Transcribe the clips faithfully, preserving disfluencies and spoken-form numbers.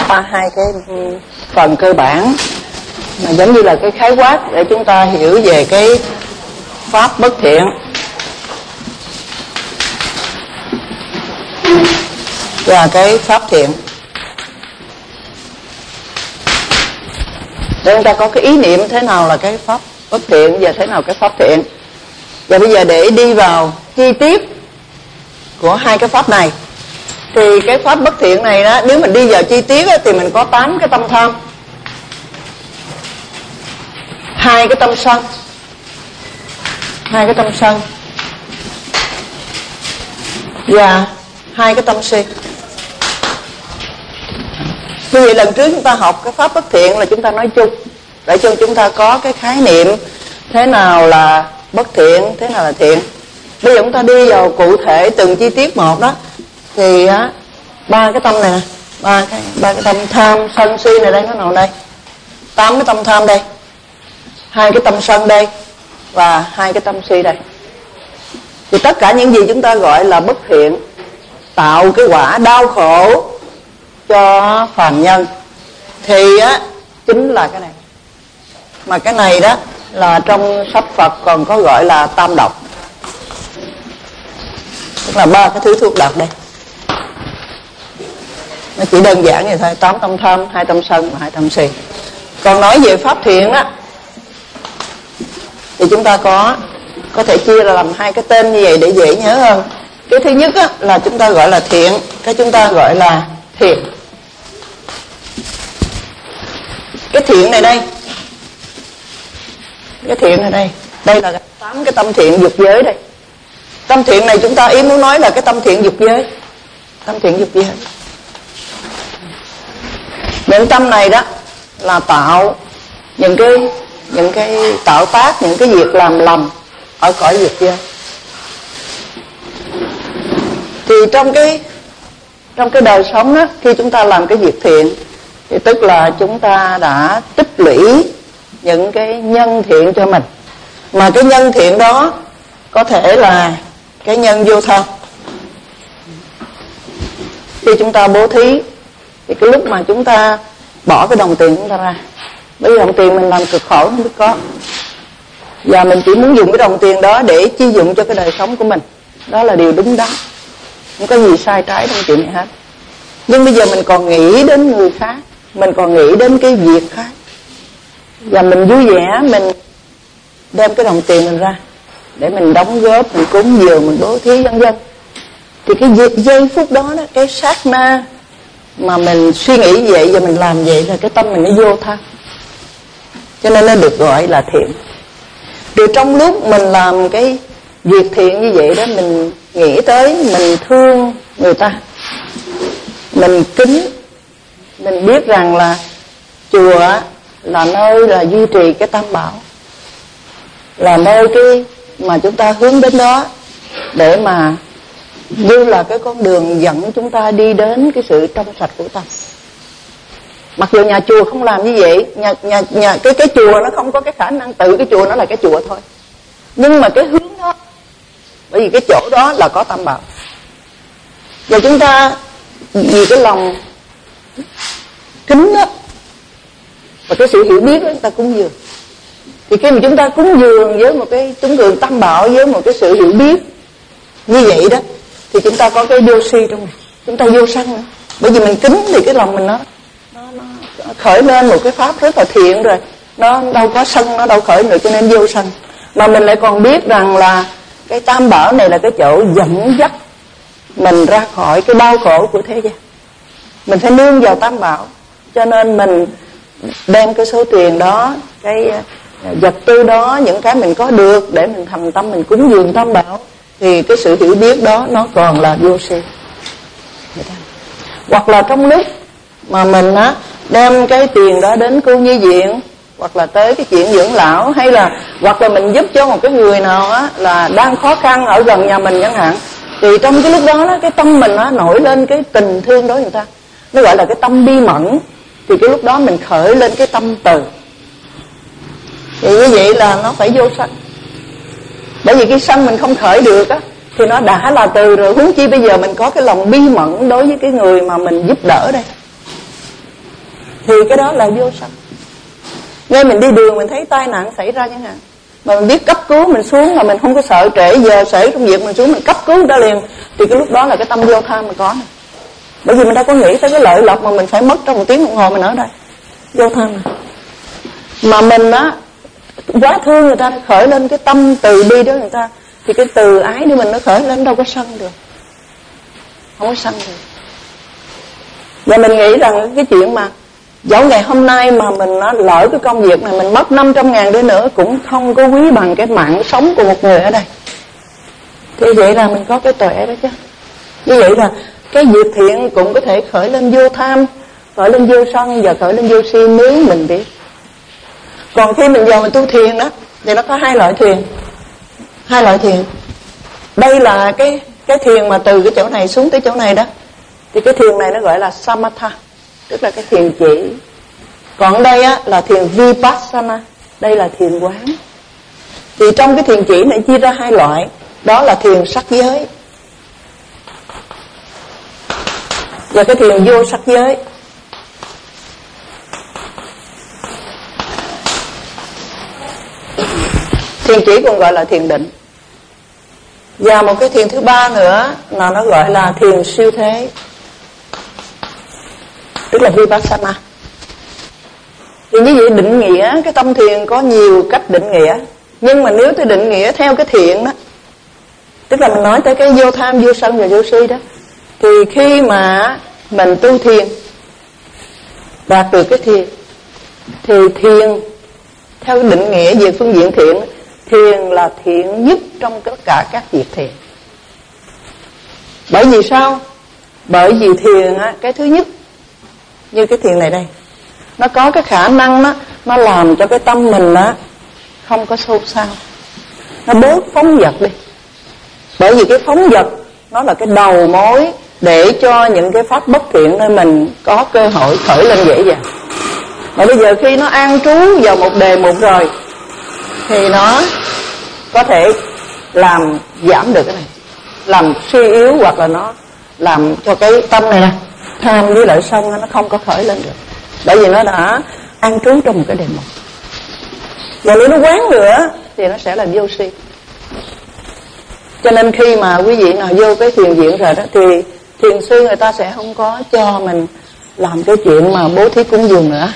qua hai cái phần cơ bản mà giống như là cái khái quát để chúng ta hiểu về cái pháp bất thiện. Và cái pháp thiện, để chúng ta có cái ý niệm thế nào là cái pháp bất thiện và thế nào cái pháp thiện. Và bây giờ để đi vào chi tiết của hai cái pháp này, thì cái pháp bất thiện này đó, nếu mình đi vào chi tiết đó, thì mình có tám cái tâm tham, hai cái tâm sân, hai cái tâm sân và hai cái tâm si. Như vậy lần trước chúng ta học cái pháp bất thiện là chúng ta nói chung để cho chúng ta có cái khái niệm thế nào là bất thiện, thế nào là thiện. Bây giờ chúng ta đi vào cụ thể từng chi tiết một đó, thì á ba cái tâm này nè, ba cái ba cái tâm tham sân si này đây, nó nào đây, tám cái tâm tham đây, hai cái tâm sân đây và hai cái tâm si đây. Thì tất cả những gì chúng ta gọi là bất thiện tạo cái quả đau khổ cho phàm nhân thì á chính là cái này. Mà cái này đó là trong sách Phật còn có gọi là tam độc, tức là ba cái thứ thuốc độc đây. Nó chỉ đơn giản vậy thôi, tám tâm tham, hai tâm sân và hai tâm si. Còn nói về pháp thiện á thì chúng ta có có thể chia ra làm hai cái tên như vậy để dễ nhớ hơn. Cái thứ nhất á là chúng ta gọi là thiện, cái chúng ta gọi là thiện. Cái thiện này đây, cái thiện này đây, đây là tám cái tâm thiện dục giới đây. Tâm thiện này chúng ta ý muốn nói là cái tâm thiện dục giới, tâm thiện dục giới. Những tâm này đó là tạo những cái những cái tạo tác những cái việc làm lầm ở cõi dục giới. Thì trong cái trong cái đời sống đó, khi chúng ta làm cái việc thiện thì tức là chúng ta đã tích lũy những cái nhân thiện cho mình. Mà cái nhân thiện đó có thể là cái nhân vô thân. Khi chúng ta bố thí thì cái lúc mà chúng ta bỏ cái đồng tiền chúng ta ra, bởi vì đồng tiền mình làm cực khổ không biết có, và mình chỉ muốn dùng cái đồng tiền đó để chi dụng cho cái đời sống của mình, đó là điều đúng đắn, không có gì sai trái trong chuyện này hết. Nhưng bây giờ mình còn nghĩ đến người khác, mình còn nghĩ đến cái việc khác, và mình vui vẻ mình đem cái đồng tiền mình ra để mình đóng góp, mình cúng dường, mình bố thí vân vân. Thì cái giây phút đó, đó cái sát na mà mình suy nghĩ vậy và mình làm vậy là cái tâm mình nó vô thân, cho nên nó được gọi là thiện. Từ trong lúc mình làm cái việc thiện như vậy đó, mình nghĩ tới mình thương người ta, mình kính, mình biết rằng là chùa là nơi là duy trì cái tam bảo, là nơi cái mà chúng ta hướng đến đó để mà như là cái con đường dẫn chúng ta đi đến cái sự trong sạch của tâm. Mặc dù nhà chùa không làm như vậy, nhà nhà nhà cái cái chùa nó không có cái khả năng tự cái chùa nó là cái chùa thôi, nhưng mà cái hướng đó, bởi vì cái chỗ đó là có tam bảo. Và chúng ta vì cái lòng kính đó và cái sự hiểu biết đó, chúng ta cúng dường. Thì khi mà chúng ta cúng dường với một cái cúng dường tam bảo, với một cái sự hiểu biết như vậy đó, thì chúng ta có cái vô si trong này, chúng ta vô sân nữa. Bởi vì mình kính thì cái lòng mình nó, nó, nó khởi lên một cái pháp rất là thiện rồi, nó đâu có sân, nó đâu khởi nữa, cho nên vô sân. Mà mình lại còn biết rằng là cái tam bảo này là cái chỗ dẫn dắt mình ra khỏi cái đau khổ của thế gian. Mình phải nương vào tam bảo, cho nên mình đem cái số tiền đó, cái vật tư đó, những cái mình có được để mình thành tâm mình cúng dường tam bảo, thì cái sự hiểu biết đó nó còn là vô si. Hoặc là trong lúc mà mình á đem cái tiền đó đến cô nhi viện, hoặc là tới cái chuyện dưỡng lão, hay là hoặc là mình giúp cho một cái người nào á là đang khó khăn ở gần nhà mình chẳng hạn, thì trong cái lúc đó, đó cái tâm mình nó nổi lên cái tình thương đối với người ta, nó gọi là cái tâm bi mẫn. Thì cái lúc đó mình khởi lên cái tâm từ, thì như vậy là nó phải vô sân. Bởi vì cái sân mình không khởi được á thì nó đã là từ rồi, huống chi bây giờ mình có cái lòng bi mẫn đối với cái người mà mình giúp đỡ đây. thì cái đó là vô sân. Ngay mình đi đường mình thấy tai nạn xảy ra chẳng hạn, mà mình biết cấp cứu, mình xuống mà mình không có sợ trễ giờ xảy công việc, mình xuống mình cấp cứu đã liền, thì cái lúc đó là cái tâm vô tham mình có này. Bởi vì mình đâu có nghĩ tới cái lợi lộc mà mình phải mất trong một tiếng đồng hồ mình ở đây. Vô tham này. Mà mình á quá thương người ta, khởi lên cái tâm từ bi đó người ta, thì cái từ ái của mình nó khởi lên, đâu có sân được, không có sân được. Và mình nghĩ rằng cái chuyện mà dẫu ngày hôm nay mà mình nó lỡ cái công việc này, mình mất năm trăm ngàn đi nữa cũng không có quý bằng cái mạng sống của một người ở đây. Thì vậy là mình có cái tuệ đó chứ. Như vậy là cái việc thiện cũng có thể khởi lên vô tham, khởi lên vô sân và khởi lên vô si nếu mình biết. Còn khi mình vào mình tu thiền đó thì nó có hai loại thiền. Hai loại thiền. Đây là cái cái thiền mà từ cái chỗ này xuống tới chỗ này đó. Thì cái thiền này nó gọi là Samatha, tức là cái thiền chỉ. Còn đây á là thiền Vipassana, đây là thiền quán. Thì trong cái thiền chỉ này chia ra hai loại, đó là thiền sắc giới và cái thiền vô sắc giới. Thiền chỉ còn gọi là thiền định. Và một cái thiền thứ ba nữa là nó gọi là thiền siêu thế, tức là Vipassana. Thì như vậy định nghĩa cái tâm thiền có nhiều cách định nghĩa. Nhưng mà nếu tôi định nghĩa theo cái thiện đó, tức là mình nói tới cái vô tham, vô sân và vô si đó, thì khi mà mình tu thiền đạt được cái thiền, thì thiền theo định nghĩa về phương diện thiện, thiền là thiện nhất trong tất cả các việc thiện. Bởi vì sao? Bởi vì thiền á, cái thứ nhất, như cái thiền này đây, nó có cái khả năng đó, nó làm cho cái tâm mình á không có xôn xao, nó bớt phóng dật đi. Bởi vì cái phóng dật nó là cái đầu mối để cho những cái pháp bất thiện nơi mình có cơ hội khởi lên dễ dàng. Mà bây giờ khi nó an trú vào một đề mục rồi thì nó có thể làm giảm được cái này, làm suy yếu, hoặc là nó làm cho cái tâm này nè, tham với lại sân nó không có khởi lên được. Bởi vì nó đã an trú trong một cái đề mục. Và nếu nó quán nữa thì nó sẽ là vô si. Cho nên khi mà quý vị nào vô cái thiền viện rồi đó, thì thiền sư người ta sẽ không có cho mình làm cái chuyện mà bố thí cúng dường nữa.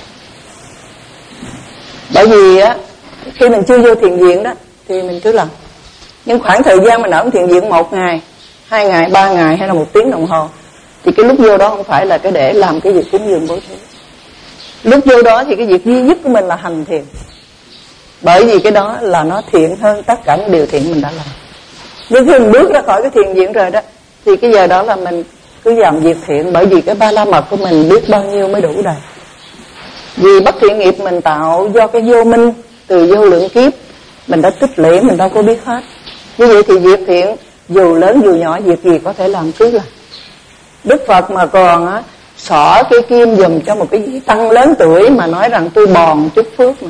Bởi vì á, khi mình chưa vô thiền viện đó thì mình cứ làm. Nhưng khoảng thời gian mình ở thiền viện một ngày, hai ngày, ba ngày hay là một tiếng đồng hồ, thì cái lúc vô đó không phải là cái để làm cái việc cúng dường bố thí. Lúc vô đó thì cái việc duy nhất của mình là hành thiền. Bởi vì cái đó là nó thiện hơn tất cả những điều thiện mình đã làm. Nhưng khi mình bước ra khỏi cái thiền viện rồi đó, thì cái giờ đó là mình cứ làm việc thiện. Bởi vì cái ba la mật của mình biết bao nhiêu mới đủ đầy. Vì bất thiện nghiệp mình tạo do cái vô minh từ vô lượng kiếp mình đã tích lũy, mình đâu có biết hết. Như vậy thì việc thiện dù lớn dù nhỏ, việc gì có thể làm cứ làm. Đức Phật mà còn á xỏ cái kim dùm cho một cái vị tăng lớn tuổi mà nói rằng tôi bòn chút phước mà.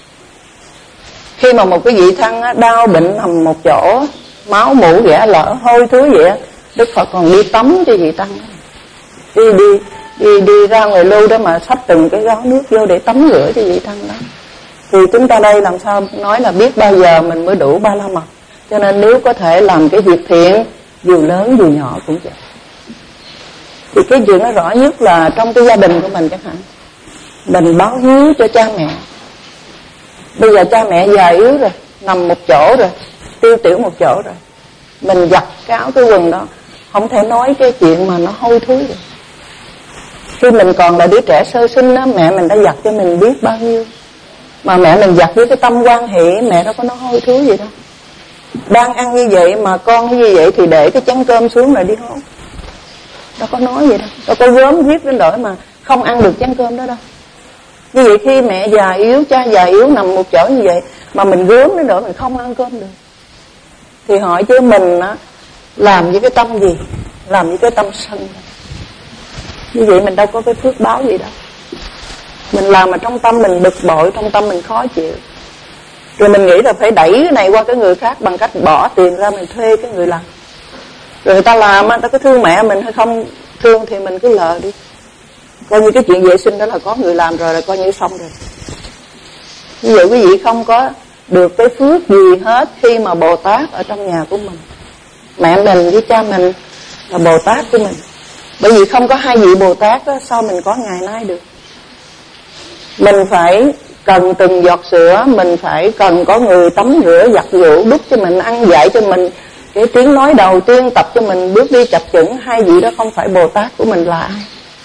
Khi mà một cái vị tăng á, đau bệnh nằm một chỗ, máu mủ ghẻ lở hôi thối vậy á, Đức Phật còn đi tắm cho vị tăng đó. Đi đi đi đi ra ngoài lưu đó mà xách từng cái gáo nước vô để tắm rửa cho vị tăng đó. Thì chúng ta đây làm sao nói là biết bao giờ mình mới đủ ba la mật. Cho nên nếu có thể làm cái việc thiện dù lớn dù nhỏ cũng vậy. Thì cái chuyện nó rõ nhất là trong cái gia đình của mình chẳng hạn, mình báo hiếu cho cha mẹ. Bây giờ cha mẹ già yếu rồi, nằm một chỗ rồi, tiêu tiểu một chỗ rồi, mình giặt cái áo cái quần đó, không thể nói cái chuyện mà nó hôi thối được. Khi mình còn là đứa trẻ sơ sinh đó, mẹ mình đã giặt cho mình biết bao nhiêu. Mà mẹ mình giặt với cái tâm quan hệ, mẹ đâu có nói hôi thối gì đâu. Đang ăn như vậy mà con như vậy thì để cái chén cơm xuống rồi đi hốt. Đâu có nói gì đâu. Đâu có gớm giết đến nỗi mà không ăn được chén cơm đó đâu. Như vậy khi mẹ già yếu, cha già yếu nằm một chỗ như vậy mà mình gớm đến nỗi mình không ăn cơm được, thì hỏi chứ mình á làm với cái tâm gì? Làm với cái tâm sân. Như vậy mình đâu có cái phước báo gì đâu. Mình làm mà trong tâm mình bực bội, trong tâm mình khó chịu. Rồi mình nghĩ là phải đẩy cái này qua cái người khác bằng cách bỏ tiền ra mình thuê cái người làm. Rồi người ta làm, người ta có thương mẹ mình hay không thương thì mình cứ lờ đi. Coi như cái chuyện vệ sinh đó là có người làm rồi là coi như xong rồi. Ví dụ quý vị không có được cái phước gì hết khi mà Bồ Tát ở trong nhà của mình. Mẹ mình với cha mình là Bồ Tát của mình. Bởi vì không có hai vị Bồ Tát đó, sao mình có ngày nay được. Mình phải cần từng giọt sữa, mình phải cần có người tắm rửa, giặt giũ, đút cho mình, ăn dạy cho mình. Cái tiếng nói đầu tiên tập cho mình bước đi chập chững. Hai vị đó không phải Bồ Tát của mình là ai?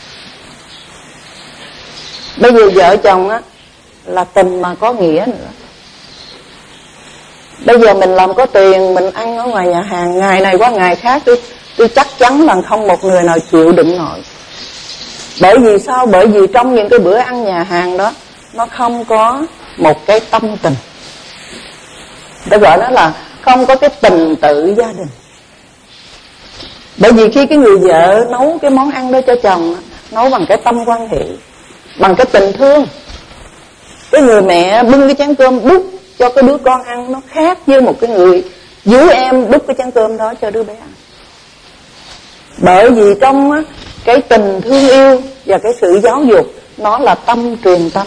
Bây giờ vợ chồng á là tình mà có nghĩa nữa. Bây giờ mình làm có tiền, mình ăn ở ngoài nhà hàng, ngày này qua ngày khác, tôi, tôi chắc chắn là không một người nào chịu đựng nổi. Bởi vì sao? Bởi vì trong những cái bữa ăn nhà hàng đó, nó không có một cái tâm tình. Tôi gọi nó là không có cái tình tự gia đình. Bởi vì khi cái người vợ nấu cái món ăn đó cho chồng, nấu bằng cái tâm quan hệ, bằng cái tình thương. Cái người mẹ bưng cái chén cơm đút cho cái đứa con ăn, nó khác với một cái người dưới em đút cái chén cơm đó cho đứa bé ăn. Bởi vì trong á, cái tình thương yêu và cái sự giáo dục, nó là tâm truyền tâm.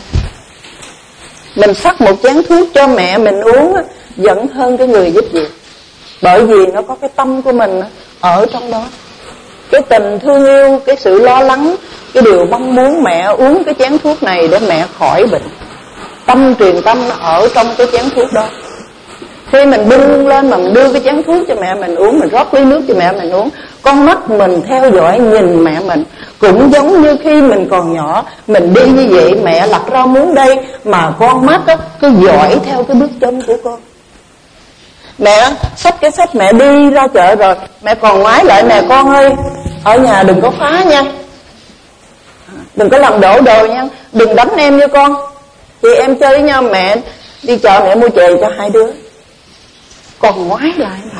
Mình sắc một chén thuốc cho mẹ mình uống á, vẫn hơn cái người giúp việc. Bởi vì nó có cái tâm của mình ở trong đó. Cái tình thương yêu, cái sự lo lắng, cái điều mong muốn mẹ uống cái chén thuốc này để mẹ khỏi bệnh. Tâm truyền tâm nó ở trong cái chén thuốc đó. Khi mình bưng lên mà mình đưa cái chén thuốc cho mẹ mình uống, mình rót ly nước cho mẹ mình uống, con mắt mình theo dõi nhìn mẹ mình. Cũng giống như khi mình còn nhỏ, mình đi như vậy, mẹ lặt rau muống đây, mà con mắt đó, cứ dõi theo cái bước chân của con. Mẹ xách cái xách mẹ đi ra chợ rồi, mẹ còn ngoái lại, mẹ con ơi, ở nhà đừng có phá nha, đừng có làm đổ đồ nha, đừng đánh em nha con. Chị em chơi với nhau, mẹ đi chợ mẹ mua chè cho hai đứa. Còn ngoái lại mà.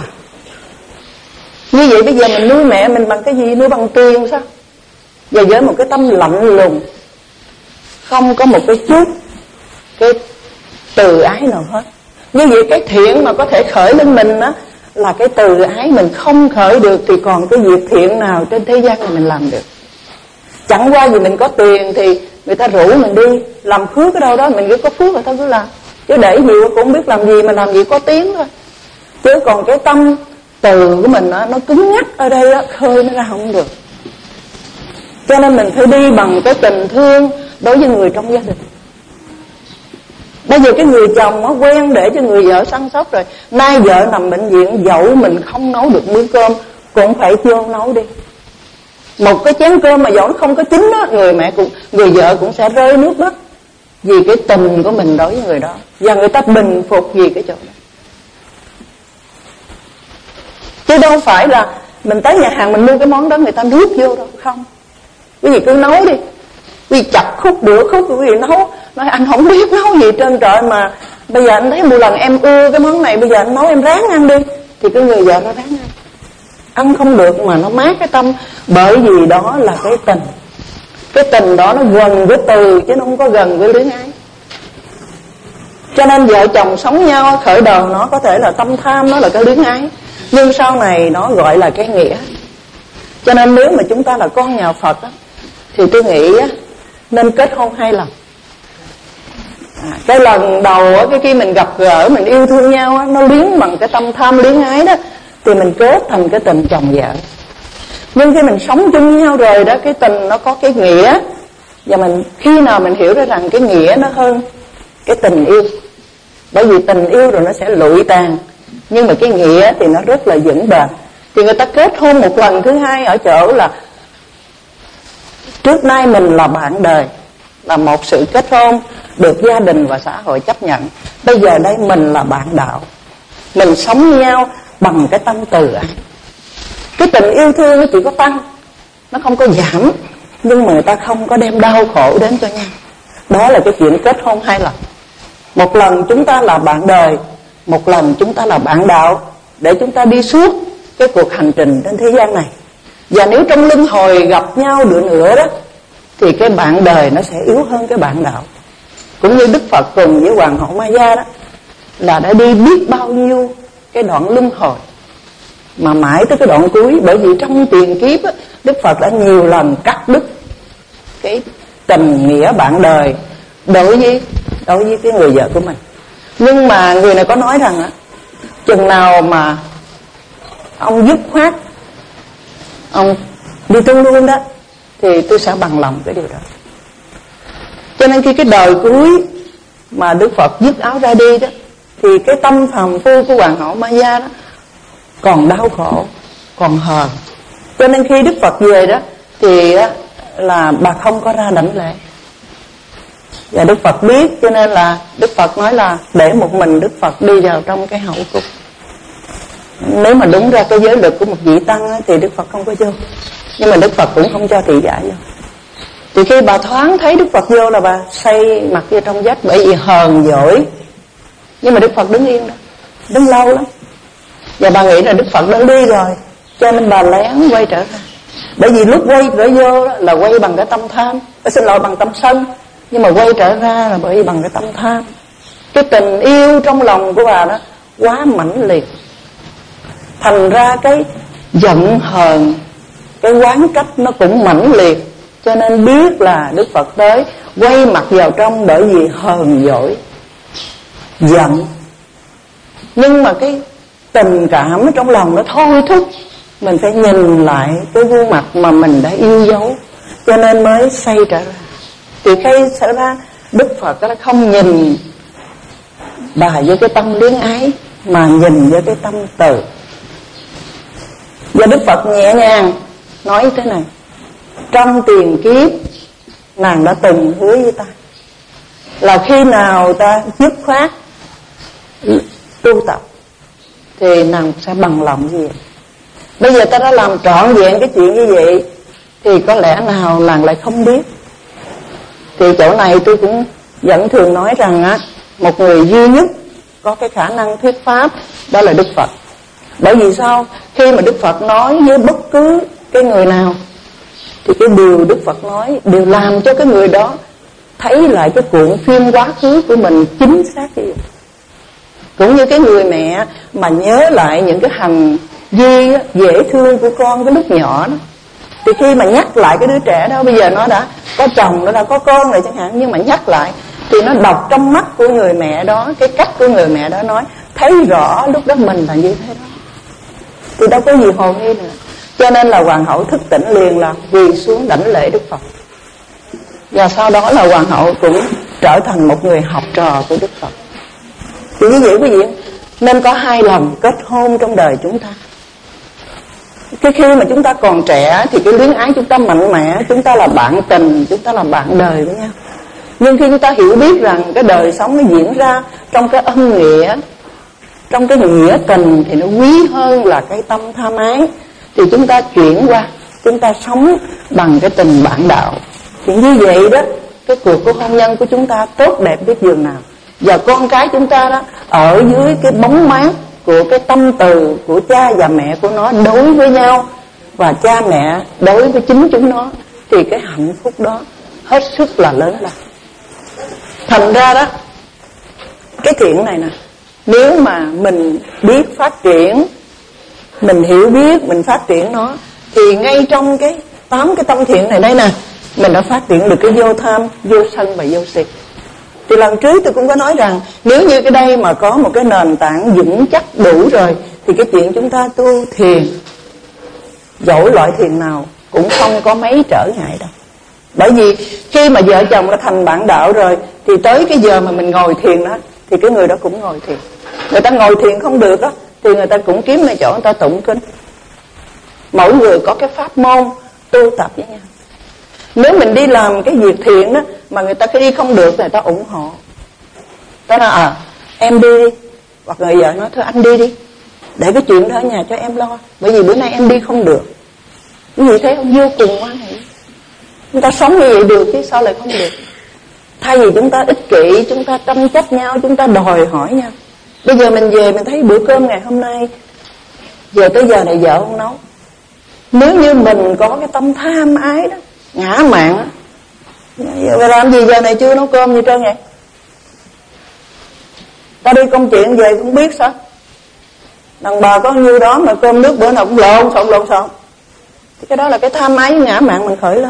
Như vậy bây giờ mình nuôi mẹ mình bằng cái gì? Nuôi bằng tiền sao? Và với một cái tâm lạnh lùng, không có một cái chút cái từ ái nào hết. Như vậy cái thiện mà có thể khởi lên mình á, là cái từ ái mình không khởi được, thì còn cái việc thiện nào trên thế gian này mình làm được? Chẳng qua vì mình có tiền thì người ta rủ mình đi làm phước ở đâu đó, mình cứ có phước rồi ta cứ làm. Chứ để gì cũng không biết làm gì, mà làm gì có tiếng thôi. Chứ còn cái tâm từ của mình đó, nó cứng nhắc ở đây đó, khơi nó ra không được. Cho nên mình phải đi bằng cái tình thương đối với người trong gia đình. Bây giờ cái người chồng nó quen để cho người vợ săn sóc rồi, nay vợ nằm bệnh viện, dẫu mình không nấu được bữa cơm cũng phải vô nấu đi. Một cái chén cơm mà dẫu nó không có chín đó, người mẹ cũng, người vợ cũng sẽ rơi nước mắt, vì cái tình của mình đối với người đó, và người ta bình phục vì cái chỗ đó. Chứ đâu phải là mình tới nhà hàng mình mua cái món đó người ta nuốt vô đâu, không. Quý vị cứ nấu đi, quý vị chặt khúc đũa khúc, quý vị nấu. Nói anh không biết nấu gì trơn trọi, mà bây giờ anh thấy một lần em ưa cái món này, bây giờ anh nấu em ráng ăn đi. Thì cái người vợ nó ráng ăn. Ăn không được mà nó mát cái tâm. Bởi vì đó là cái tình. Cái tình đó nó gần với từ, chứ nó không có gần với luyến ái. Cho nên vợ chồng sống nhau, khởi đầu nó có thể là tâm tham, nó là cái luyến ái, nhưng sau này nó gọi là cái nghĩa. Cho nên nếu mà chúng ta là con nhà Phật á, thì tôi nghĩ á, nên kết hôn hai lần. à, Cái lần đầu á, cái khi mình gặp gỡ, mình yêu thương nhau á, nó liếng bằng cái tâm tham luyến ái đó, thì mình kết thành cái tình chồng vợ. Nhưng khi mình sống chung với nhau rồi đó, cái tình nó có cái nghĩa. Và mình khi nào mình hiểu ra rằng cái nghĩa nó hơn cái tình yêu. Bởi vì tình yêu rồi nó sẽ lụi tàn, nhưng mà cái nghĩa thì nó rất là vững bền. Thì người ta kết hôn một lần thứ hai ở chỗ là trước nay mình là bạn đời, là một sự kết hôn được gia đình và xã hội chấp nhận. Bây giờ đây mình là bạn đạo, mình sống với nhau bằng cái tâm từ ái. Cái tình yêu thương nó chỉ có tăng, nó không có giảm, nhưng mà người ta không có đem đau khổ đến cho nhau. Đó là cái chuyện kết hôn hai lần. Một lần chúng ta là bạn đời, một lần chúng ta là bạn đạo, để chúng ta đi suốt cái cuộc hành trình trên thế gian này. Và nếu trong luân hồi gặp nhau được nữa đó, thì cái bạn đời nó sẽ yếu hơn cái bạn đạo. Cũng như Đức Phật cùng với Hoàng hậu Maya đó, là đã đi biết bao nhiêu cái đoạn luân hồi, mà mãi tới cái đoạn cuối. Bởi vì trong tiền kiếp á, Đức Phật đã nhiều lần cắt đứt cái tình nghĩa bạn đời đối với đối với cái người vợ của mình. Nhưng mà người này có nói rằng á, chừng nào mà ông dứt khoát, ông đi tu luôn đó, thì tôi sẽ bằng lòng cái điều đó. Cho nên khi cái đời cuối mà Đức Phật dứt áo ra đi đó, thì cái tâm phàm phu của hoàng hậu Maya đó còn đau khổ, còn hờn. Cho nên khi Đức Phật về đó thì là bà không có ra đảnh lễ. Và Đức Phật biết, cho nên là Đức Phật nói là để một mình Đức Phật đi vào trong cái hậu cung. Nếu mà đúng ra cái giới luật của một vị tăng á, thì Đức Phật không có vô. Nhưng mà Đức Phật cũng không cho thị giả vô. Thì khi bà thoáng thấy Đức Phật vô là bà xây mặt vô trong vách, bởi vì hờn dỗi. Nhưng mà Đức Phật đứng yên đó, đứng lâu lắm. Và bà nghĩ là Đức Phật đã đi rồi, cho nên bà lén quay trở ra. Bởi vì lúc quay trở vô đó, là quay bằng cái tâm tham, xin lỗi, bằng tâm sân. Nhưng mà quay trở ra là bởi vì bằng cái tâm tham. Cái tình yêu trong lòng của bà đó quá mãnh liệt, thành ra cái giận hờn, cái oán trách nó cũng mãnh liệt. Cho nên biết là Đức Phật tới, quay mặt vào trong bởi vì hờn dỗi, giận. Nhưng mà cái tình cảm ở trong lòng nó thôi thúc mình phải nhìn lại cái gương mặt mà mình đã yêu dấu, cho nên mới xây trở ra. Thì khi xảy ra, Đức Phật nó không nhìn bà với cái tâm luyến ái, mà nhìn với cái tâm từ. Và Đức Phật nhẹ nhàng nói thế này: trong tiền kiếp nàng đã từng hứa với ta là khi nào ta dứt khoát tu tập thì nàng sẽ bằng lòng như vậy. Bây giờ ta đã làm trọn vẹn cái chuyện như vậy, thì có lẽ nào nàng lại không biết. Thì chỗ này tôi cũng vẫn thường nói rằng á, một người duy nhất có cái khả năng thuyết pháp đó là Đức Phật. Bởi vì sao? Khi mà Đức Phật nói với bất cứ cái người nào thì cái điều Đức Phật nói đều làm cho cái người đó thấy lại cái cuộn phim quá khứ của mình chính xác như vậy. Cũng như cái người mẹ mà nhớ lại những cái hành vi dễ thương của con cái lúc nhỏ đó, thì khi mà nhắc lại cái đứa trẻ đó, bây giờ nó đã có chồng, nó đã có con rồi chẳng hạn, nhưng mà nhắc lại thì nó đọc trong mắt của người mẹ đó, cái cách của người mẹ đó nói, thấy rõ lúc đó mình là như thế đó, thì đâu có gì hồ nghi nữa. Cho nên là hoàng hậu thức tỉnh liền là quỳ xuống đảnh lễ Đức Phật. Và sau đó là hoàng hậu cũng trở thành một người học trò của Đức Phật. Thì như vậy quý vị, nên có hai lần kết hôn trong đời chúng ta. Cái khi mà chúng ta còn trẻ thì cái luyến ái chúng ta mạnh mẽ, chúng ta là bạn tình, chúng ta là bạn đời với nhau. Nhưng khi chúng ta hiểu biết rằng cái đời sống nó diễn ra trong cái ân nghĩa, trong cái nghĩa tình thì nó quý hơn là cái tâm tham ái, thì chúng ta chuyển qua, chúng ta sống bằng cái tình bạn đạo. Thì như vậy đó, cái cuộc của hôn nhân của chúng ta tốt đẹp biết dường nào. Và con cái chúng ta đó ở dưới cái bóng mát của cái tâm từ của cha và mẹ của nó đối với nhau, và cha mẹ đối với chính chúng nó, thì cái hạnh phúc đó hết sức là lớn lao. Thành ra đó, cái chuyện này nè, nếu mà mình biết phát triển, mình hiểu biết, mình phát triển nó, thì ngay trong cái tám cái tâm thiện này đây nè, mình đã phát triển được cái vô tham, vô sân và vô si. Thì lần trước tôi cũng có nói rằng, nếu như cái đây mà có một cái nền tảng vững chắc đủ rồi, thì cái chuyện chúng ta tu thiền, dẫu loại thiền nào cũng không có mấy trở ngại đâu. Bởi vì khi mà vợ chồng đã thành bạn đạo rồi, thì tới cái giờ mà mình ngồi thiền đó, thì cái người đó cũng ngồi thiền. Người ta ngồi thiền không được đó, thì người ta cũng kiếm nơi chỗ người ta tụng kinh. Mỗi người có cái pháp môn tu tập với nhau. Nếu mình đi làm cái việc thiện đó, mà người ta đi không được, người ta ủng hộ. Ta nói à, em đi đi. Hoặc người vợ nói thôi anh đi đi, để cái chuyện đó ở nhà cho em lo, bởi vì bữa nay em đi không được. Cái gì thế không vô cùng quan hệ. Chúng ta sống như vậy được chứ sao lại không được. Thay vì chúng ta ích kỷ, chúng ta tranh chấp nhau, chúng ta đòi hỏi nhau. Bây giờ mình về mình thấy bữa cơm ngày hôm nay, giờ tới giờ này vợ không nấu. Nếu như mình có cái tâm tham ái đó, ngã mạn á, vậy làm gì giờ này chưa nấu cơm như trơn vậy? Ta đi công chuyện về cũng biết sao. Đàn bà có nhiêu đó mà cơm nước bữa nào cũng lộn xộn lộn xộn. Cái đó là cái tham ái ngã mạn mình khởi lên.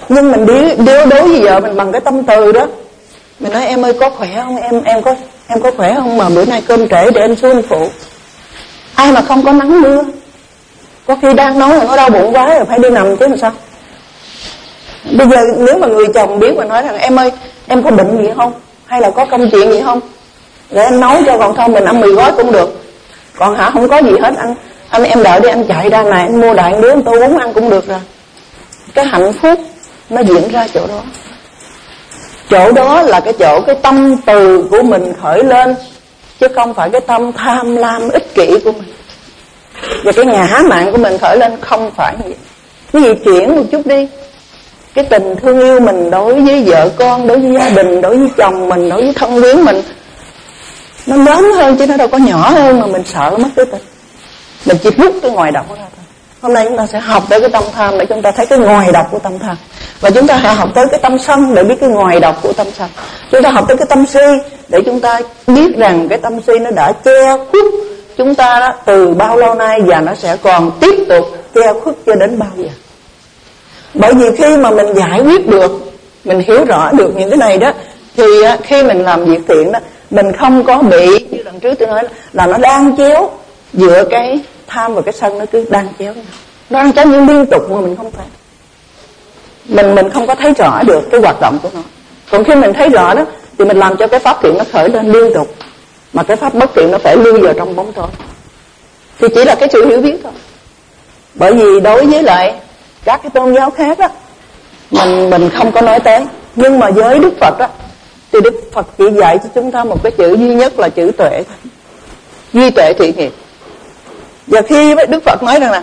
Nhưng mình đi đối đối với vợ mình bằng cái tâm từ đó. Mình nói em ơi có khỏe không, em em có em có khỏe không, mà bữa nay cơm trễ để anh xuống anh phụ. Ai mà không có nắng mưa, có khi đang nấu là nó đau bụng quá rồi phải đi nằm chứ làm sao. Bây giờ nếu mà người chồng biết mà nói rằng em ơi em có bệnh gì không, hay là có công chuyện gì không, để anh nấu cho, còn không mình ăn mì gói cũng được. Còn hả không có gì hết, anh anh em đợi đi, anh chạy ra này anh mua đại đứa tô bún ăn cũng được rồi. Cái hạnh phúc nó diễn ra chỗ đó. Chỗ đó là cái chỗ cái tâm từ của mình khởi lên, chứ không phải cái tâm tham lam ích kỷ của mình. Và cái ngã mạn của mình khởi lên không phải như vậy. Cái gì chuyển một chút đi, cái tình thương yêu mình đối với vợ con, đối với gia đình, đối với chồng mình, đối với thân quyến mình, nó lớn hơn chứ nó đâu có nhỏ hơn mà mình sợ mất cái tình. Mình chỉ rút cái ngoài độc ra thôi. Hôm nay chúng ta sẽ học tới cái tâm tham để chúng ta thấy cái ngoài độc của tâm tham. Và chúng ta hãy học tới cái tâm sân để biết cái ngoài độc của tâm sân. Chúng ta học tới cái tâm si để chúng ta biết rằng cái tâm si nó đã che khuất chúng ta đó từ bao lâu nay, và nó sẽ còn tiếp tục che khuất cho đến bao giờ. Bởi vì khi mà mình giải quyết được, mình hiểu rõ được những cái này đó, thì khi mình làm việc thiện đó, mình không có bị, như lần trước tôi nói là nó đang chéo giữa cái tham và cái sân, nó cứ đang chéo nhau. Nó đang chéo những liên tục mà mình không thấy. Mình mình không có thấy rõ được cái hoạt động của nó. Còn khi mình thấy rõ đó, thì mình làm cho cái pháp thiện nó khởi lên liên tục, mà cái pháp bất thiện nó phải lưu vào trong bóng tối. Thì chỉ là cái sự hiểu biết thôi. Bởi vì đối với lại các cái tôn giáo khác á, mình mình không có nói tới. Nhưng mà với Đức Phật á, thì Đức Phật chỉ dạy cho chúng ta một cái chữ duy nhất là chữ tuệ thôi. Duy tuệ thị nghiệp. Và khi Đức Phật nói rằng là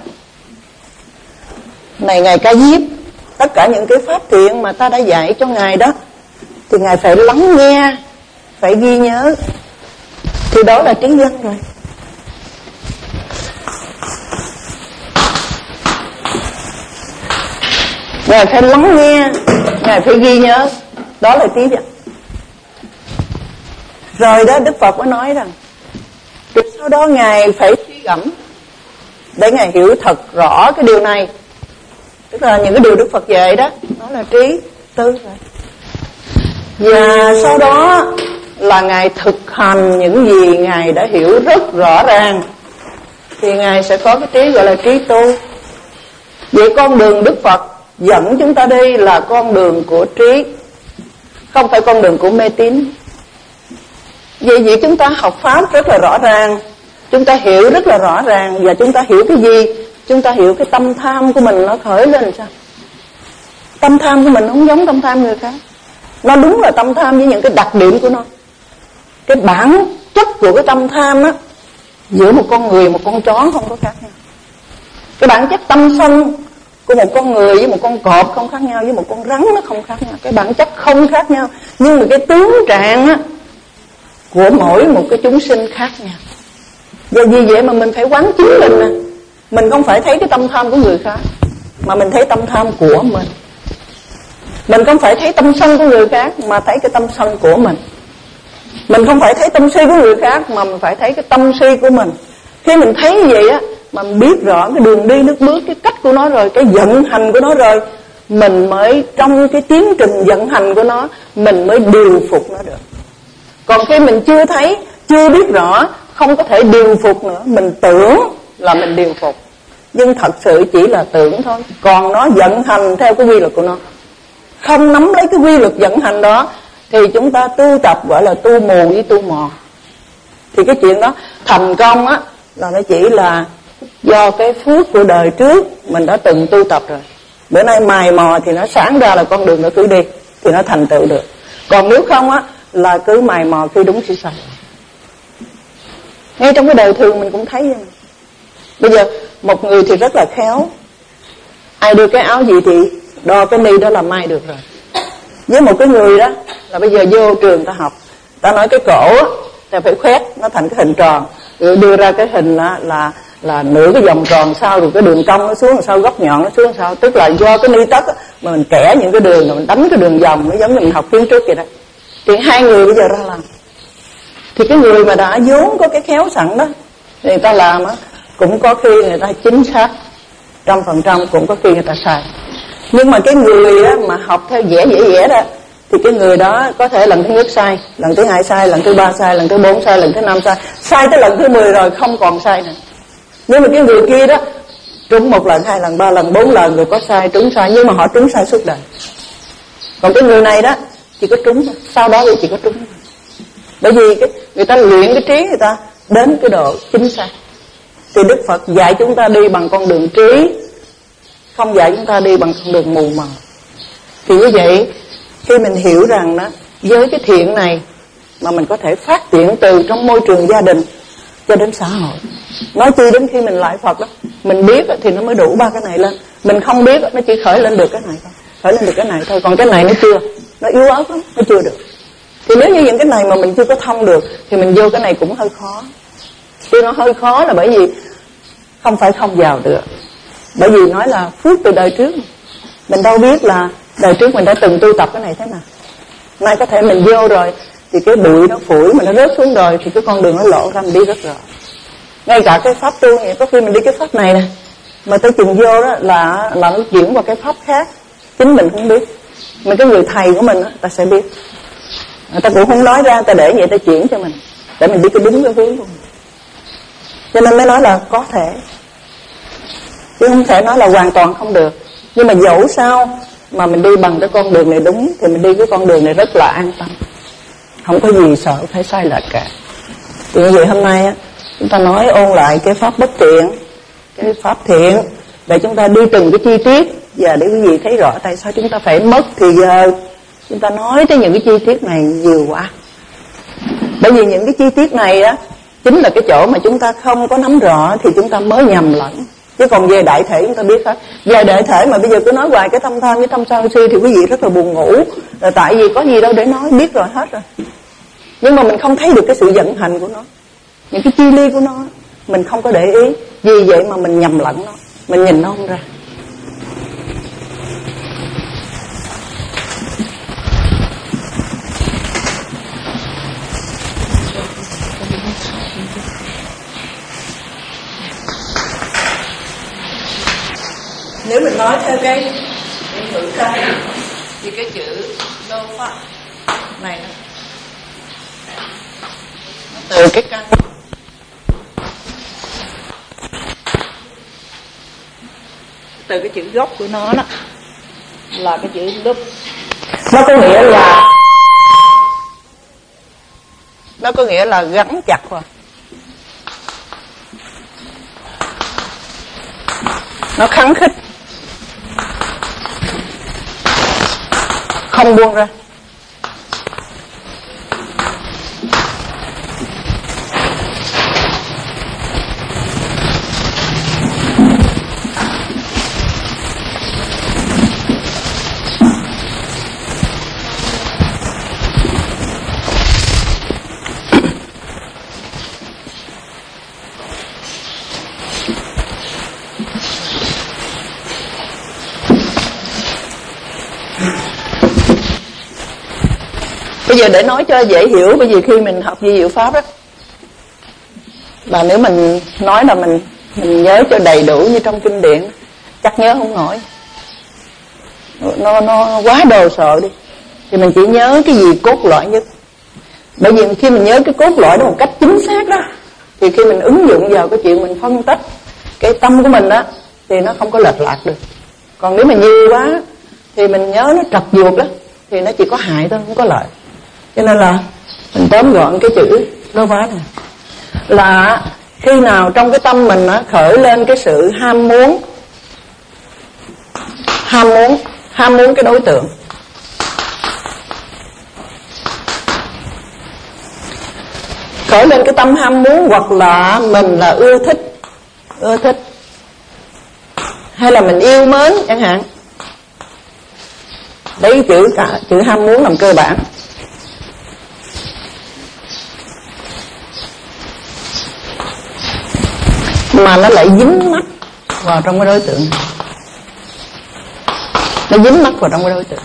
này Ngài Ca Diếp, tất cả những cái pháp thiện mà ta đã dạy cho Ngài đó, thì Ngài phải lắng nghe, phải ghi nhớ. Thì đó là trí dân rồi. Ngài phải lắng nghe, Ngài phải ghi nhớ. Đó là trí dân. Rồi đó Đức Phật mới nói rằng, rồi sau đó Ngài phải suy gẫm để Ngài hiểu thật rõ cái điều này. Tức là những cái điều Đức Phật dạy đó, nó là trí tư rồi. Và sau đó là Ngài thực hành những gì Ngài đã hiểu rất rõ ràng, thì Ngài sẽ có cái trí gọi là trí tu. Vậy con đường Đức Phật dẫn chúng ta đi là con đường của trí, không phải con đường của mê tín. Vậy vì chúng ta học Pháp rất là rõ ràng, chúng ta hiểu rất là rõ ràng, và chúng ta hiểu cái gì? Chúng ta hiểu cái tâm tham của mình nó khởi lên sao? Tâm tham của mình không giống tâm tham người khác. Nó đúng là tâm tham với những cái đặc điểm của nó. Cái bản chất của cái tâm tham á, giữa một con người một con chó không có khác nhau. Cái bản chất tâm sân của một con người với một con cọp không khác nhau, với một con rắn nó không khác nhau. Cái bản chất không khác nhau, nhưng mà cái tướng trạng á của mỗi một cái chúng sinh khác nhau. Và vì vậy mà mình phải quán chiếu mình nè. Mình không phải thấy cái tâm tham của người khác, mà mình thấy tâm tham của mình. Mình không phải thấy tâm sân của người khác, mà thấy cái tâm sân của mình. Mình không phải thấy tâm si của người khác, mà mình phải thấy cái tâm si của mình. Khi mình thấy như vậy á, mà mình biết rõ cái đường đi nước bước, cái cách của nó rồi, cái vận hành của nó rồi, mình mới trong cái tiến trình vận hành của nó, mình mới điều phục nó được. Còn khi mình chưa thấy, chưa biết rõ, không có thể điều phục nữa, mình tưởng là mình điều phục, nhưng thật sự chỉ là tưởng thôi. Còn nó vận hành theo cái quy luật của nó. Không nắm lấy cái quy luật vận hành đó thì chúng ta tu tập gọi là tu mù với tu mò. Thì cái chuyện đó thành công á là nó chỉ là do cái phước của đời trước mình đã từng tu tập rồi. Bữa nay mài mò thì nó sáng ra là con đường nó cứ đi, thì nó thành tựu được. Còn nếu không á là cứ mài mò khi đúng khi sai. Ngay trong cái đời thường mình cũng thấy vậy. Bây giờ một người thì rất là khéo, ai đưa cái áo gì thì đo cái ni đó là may được rồi. Với một cái người đó là bây giờ vô trường ta học, ta nói cái cổ á ta phải khoét nó thành cái hình tròn, rồi đưa ra cái hình là là là nửa cái vòng tròn sau, rồi cái đường cong nó xuống sau, góc nhọn nó xuống sau. Tức là do cái ni tất á, mà mình kẻ những cái đường rồi mình đánh cái đường vòng, nó giống như mình học kiến trúc vậy đó. Thì hai người bây giờ ra làm, thì cái người mà đã vốn có cái khéo sẵn đó thì người ta làm á, cũng có khi người ta chính xác trăm phần trăm, cũng có khi người ta sai. Nhưng mà cái người á, mà học theo vẽ vẽ vẽ đó thì cái người đó có thể lần thứ nhất sai, lần thứ hai sai, lần thứ ba sai, lần thứ bốn sai, lần thứ năm sai, sai tới lần thứ mười rồi không còn sai nữa. Nhưng mà cái người kia đó trúng một lần, hai lần, ba lần, bốn lần rồi có sai, trúng sai, nhưng mà họ trúng sai suốt đời. Còn cái người này đó chỉ có trúng thôi, sau đó thì chỉ có trúng. Bởi vì cái, người ta luyện cái trí người ta đến cái độ chính xác. Thì Đức Phật dạy chúng ta đi bằng con đường trí, không dạy chúng ta đi bằng con đường mù mờ. Thì như vậy khi mình hiểu rằng đó, với cái thiện này mà mình có thể phát triển từ trong môi trường gia đình cho đến xã hội. Nói chi đến khi mình lại Phật đó, mình biết thì nó mới đủ ba cái này lên. Mình không biết nó chỉ khởi lên được cái này thôi, khởi lên được cái này thôi, còn cái này nó chưa, nó yếu ớt lắm, nó chưa được. Thì nếu như những cái này mà mình chưa có thông được thì mình vô cái này cũng hơi khó. Chứ nó hơi khó là bởi vì không phải không vào được. Bởi vì nói là phước từ đời trước, mình đâu biết là đời trước mình đã từng tu tập cái này thế nào. Nay có thể mình vô rồi thì cái bụi nó phủi mà nó rớt xuống rồi thì cái con đường nó lộ ra mình đi rất rõ. Ngay cả cái pháp tu này, có khi mình đi cái pháp này nè mà tới chừng vô đó là là nó chuyển qua cái pháp khác, chính mình không biết. Mà cái người thầy của mình đó, ta sẽ biết. Người ta cũng không nói ra, ta để vậy ta chuyển cho mình để mình đi cái đúng cái hướng của mình. Cho nên mới nói là có thể, chứ không thể nói là hoàn toàn không được. Nhưng mà dẫu sao mà mình đi bằng cái con đường này đúng thì mình đi cái con đường này rất là an tâm, không có gì sợ phải sai lệch cả. Thì như vậy hôm nay á, chúng ta nói ôn lại cái pháp bất thiện, cái pháp thiện, để chúng ta đi từng cái chi tiết. Và để quý vị thấy rõ tại sao chúng ta phải mất thì giờ chúng ta nói tới những cái chi tiết này nhiều quá. Bởi vì những cái chi tiết này á chính là cái chỗ mà chúng ta không có nắm rõ thì chúng ta mới nhầm lẫn. Chứ còn về đại thể chúng ta biết hết. Về đại thể mà bây giờ cứ nói hoài cái thâm tham với thâm sân si thì quý vị rất là buồn ngủ. Là tại vì có gì đâu để nói, biết rồi hết rồi. Nhưng mà mình không thấy được cái sự vận hành của nó, những cái chi ly của nó, mình không có để ý. Vì vậy mà mình nhầm lẫn nó, mình nhìn nó không ra. Nếu mình nói theo cái ngữ căn thì cái chữ lô pháp này nó từ cái căn, từ cái chữ gốc của nó đó là cái chữ đúc. Nó có nghĩa là nó có nghĩa là gắn chặt vào, nó khắng khích, không buông ra. Bây giờ để nói cho dễ hiểu, bởi vì khi mình học vi diệu pháp đó, mà nếu mình nói là mình mình nhớ cho đầy đủ như trong kinh điển chắc nhớ không nổi, nó nó quá đồ sộ đi. Thì mình chỉ nhớ cái gì cốt lõi nhất. Bởi vì khi mình nhớ cái cốt lõi đó một cách chính xác đó, thì khi mình ứng dụng vào cái chuyện mình phân tích cái tâm của mình đó, thì nó không có lệch lạc được. Còn nếu mà nhiều quá thì mình nhớ nó trật ruột đó, thì nó chỉ có hại thôi, không có lợi. Cho nên là mình tóm gọn cái chữ đó vá này là khi nào trong cái tâm mình nó khởi lên cái sự ham muốn, ham muốn, ham muốn cái đối tượng, khởi lên cái tâm ham muốn, hoặc là mình là ưa thích, ưa thích, hay là mình yêu mến chẳng hạn. Đấy chữ cả chữ ham muốn làm cơ bản. Mà nó lại dính mắt vào trong cái đối tượng, nó dính mắt vào trong cái đối tượng.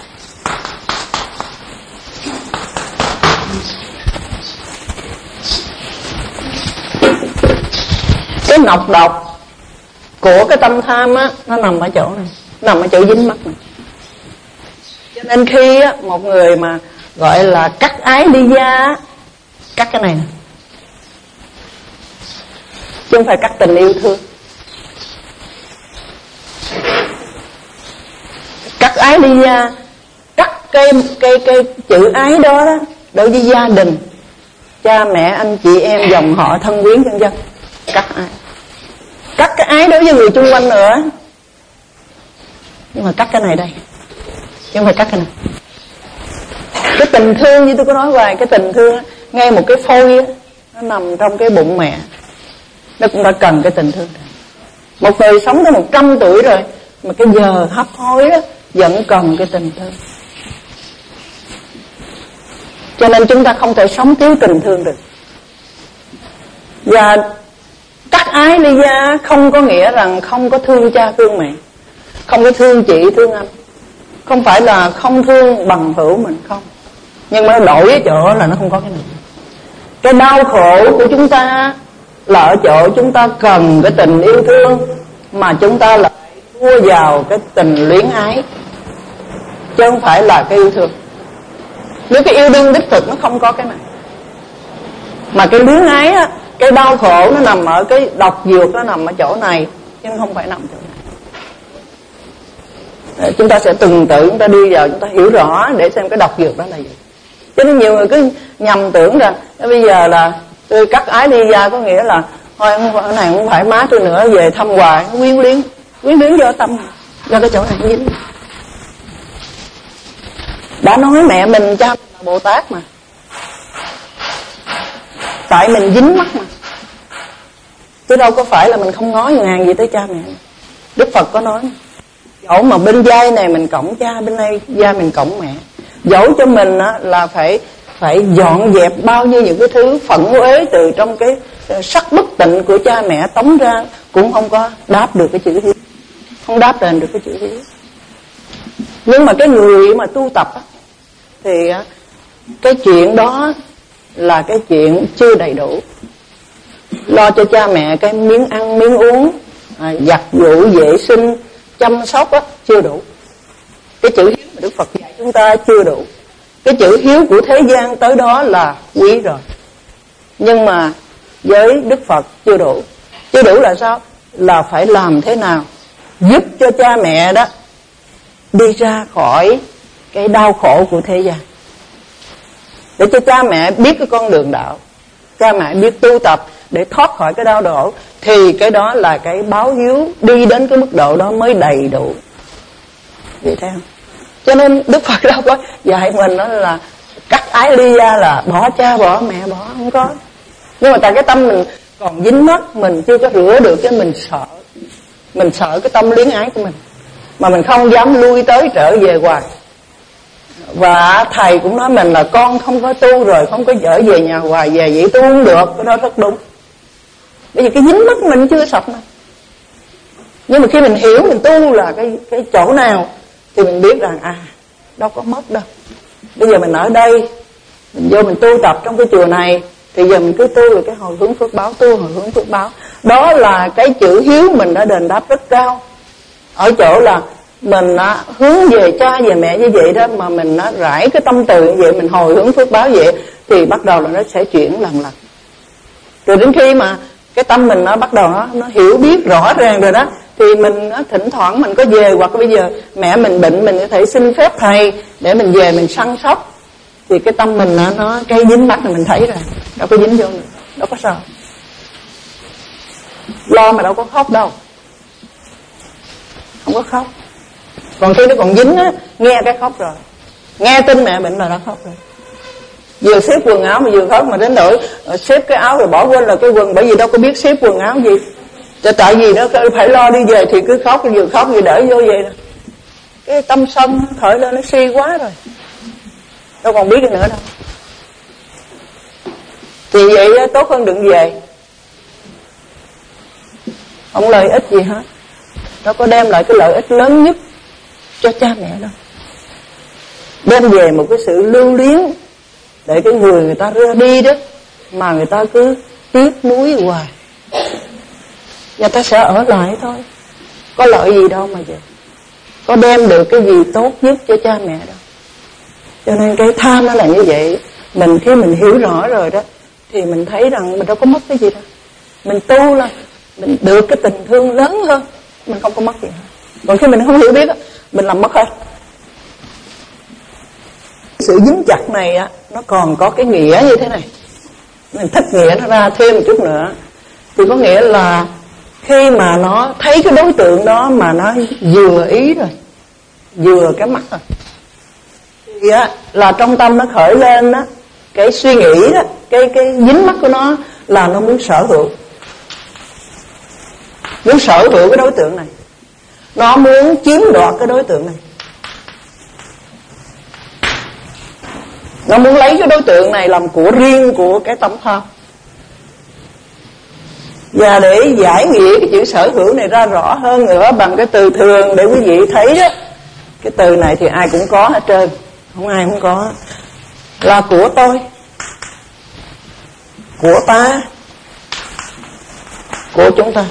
Cái nọc độc của cái tâm tham á, nó nằm ở chỗ này, nằm ở chỗ dính mắt này. Cho nên khi á, một người mà gọi là cắt ái ly gia, cắt cái này nè, chứ không phải cắt tình yêu thương. Cắt ái ly gia, cắt cái, cái, cái chữ ái đó, đó đối với gia đình, cha mẹ, anh chị em, dòng họ, thân quyến, vân vân. Cắt ái, cắt cái ái đối với người chung quanh nữa. Nhưng mà cắt cái này đây, chứ không phải cắt cái này. Cái tình thương như tôi có nói hoài, cái tình thương ngay một cái phôi á, nó nằm trong cái bụng mẹ, nó cũng đã cần cái tình thương. Một người sống tới một trăm tuổi rồi mà cái giờ hấp hối á vẫn cần cái tình thương. Cho nên chúng ta không thể sống thiếu tình thương được. Và cắt ái ly gia không có nghĩa rằng không có thương cha thương mẹ, không có thương chị thương anh, không phải là không thương bằng hữu mình, không. Nhưng mà đổi ở chỗ là nó không có cái này. Cái đau khổ của chúng ta là ở chỗ chúng ta cần cái tình yêu thương, mà chúng ta lại thua vào cái tình luyến ái, chứ không phải là cái yêu thương. Nếu cái yêu đương đích thực nó không có cái này, mà cái luyến ái á, cái đau khổ nó nằm ở cái độc dược, nó nằm ở chỗ này, chứ không phải nằm chỗ này. Để chúng ta sẽ từng tự chúng ta đi vào, chúng ta hiểu rõ để xem cái độc dược đó là gì. Cho nên nhiều người cứ nhầm tưởng rằng bây giờ là tôi cắt ái ly gia có nghĩa là thôi cái này không phải má tôi nữa, về thăm hoài quyến luyến. Quyến luyến do tâm, do cái chỗ này nó dính. Đã nói mẹ mình, cha mình là Bồ Tát mà, tại mình dính mắt mà, chứ đâu có phải là mình không nói ngàn gì tới cha mẹ. Đức Phật có nói dẫu mà bên vai này mình cõng cha, bên đây vai mình cõng mẹ, dẫu cho mình á, là phải phải dọn dẹp bao nhiêu những cái thứ phẫn uế từ trong cái sắc bất tịnh của cha mẹ tống ra, cũng không có đáp được cái chữ hiếu, không đáp đền được cái chữ hiếu. Nhưng mà cái người mà tu tập á, thì á, cái chuyện đó là cái chuyện chưa đầy đủ. Lo cho cha mẹ cái miếng ăn miếng uống, à, giặt giũ vệ sinh, chăm sóc á, chưa đủ. Cái chữ hiếu mà Đức Phật dạy chúng ta chưa đủ. Cái chữ hiếu của thế gian tới đó là quý rồi, nhưng mà với Đức Phật chưa đủ. Chưa đủ là sao? Là phải làm thế nào giúp cho cha mẹ đó đi ra khỏi cái đau khổ của thế gian, để cho cha mẹ biết cái con đường đạo, cha mẹ biết tu tập để thoát khỏi cái đau khổ, thì cái đó là cái báo hiếu đi đến cái mức độ đó mới đầy đủ. Vậy thấy không? Cho nên Đức Phật đâu có dạy mình đó là cắt ái ly gia là bỏ cha bỏ mẹ, bỏ, không có. Nhưng mà tại cái tâm mình còn dính mắc, mình chưa có rửa được, cái mình sợ. Mình sợ cái tâm luyến ái của mình, mà mình không dám lui tới trở về hoài. Và thầy cũng nói mình là con không có tu rồi, không có trở về nhà hoài, về vậy tu không được. Cái đó rất đúng. Bởi vì cái dính mắc mình chưa sạch mà. Nhưng mà khi mình hiểu mình tu là cái, cái chỗ nào, thì mình biết rằng à, đâu có mất đâu. Bây giờ mình ở đây, mình vô mình tu tập trong cái chùa này, thì giờ mình cứ tu là cái hồi hướng phước báo, tu hồi hướng phước báo. Đó là cái chữ hiếu mình đã đền đáp rất cao. Ở chỗ là mình đã hướng về cha về mẹ như vậy đó, mà mình đã rải cái tâm từ như vậy, mình hồi hướng phước báo vậy, thì bắt đầu là nó sẽ chuyển lần lần. Rồi đến khi mà cái tâm mình nó bắt đầu nó, nó hiểu biết rõ ràng rồi đó, thì mình nó thỉnh thoảng mình có về, hoặc bây giờ mẹ mình bệnh, mình có thể xin phép thầy để mình về mình săn sóc, thì cái tâm mình nó, nó cái dính mắt là mình thấy rồi, đâu có dính vô nữa, đâu có sao. Lo mà đâu có khóc đâu, không có khóc. Còn khi nó còn dính á, nghe cái khóc rồi, nghe tin mẹ bệnh là nó khóc rồi. Vừa xếp quần áo mà vừa khóc, mà đến nỗi xếp cái áo rồi bỏ quên là cái quần, bởi vì đâu có biết xếp quần áo gì. Cho tại vì nó phải lo đi về thì cứ khóc, vừa khóc vừa đỡ vô vậy nè. Cái tâm sân khởi lên nó si quá rồi, đâu còn biết được nữa đâu. Thì vậy tốt hơn đừng về, không lợi ích gì hết. Nó có đem lại cái lợi ích lớn nhất cho cha mẹ đâu. Đem về một cái sự lưu luyến, để cái người người ta ra đi đó, mà người ta cứ tiếc nuối hoài, người ta sẽ ở lại thôi. Có lợi gì đâu mà vậy, có đem được cái gì tốt nhất cho cha mẹ đâu. Cho nên cái tham nó là như vậy. Mình khi mình hiểu rõ rồi đó thì mình thấy rằng mình đâu có mất cái gì đâu. Mình tu là mình được cái tình thương lớn hơn, mình không có mất gì hết. Còn khi mình không hiểu biết đó, mình làm mất hết. Sự dính chặt này á, nó còn có cái nghĩa như thế này. Mình thích nghĩa nó ra thêm một chút nữa. Thì có nghĩa là khi mà nó thấy cái đối tượng đó mà nó vừa ý rồi, vừa cái mắt rồi, thì á, là trong tâm nó khởi lên đó, cái suy nghĩ đó, cái cái dính mắt của nó là nó muốn sở hữu, muốn sở hữu cái đối tượng này, nó muốn chiếm đoạt cái đối tượng này, nó muốn lấy cái đối tượng này làm của riêng của cái tâm tham. Và để giải nghĩa cái chữ sở hữu này ra rõ hơn nữa bằng cái từ thường để quý vị thấy đó, cái từ này thì ai cũng có hết trơn, không ai không có. Là của tôi, của ta, của chúng ta.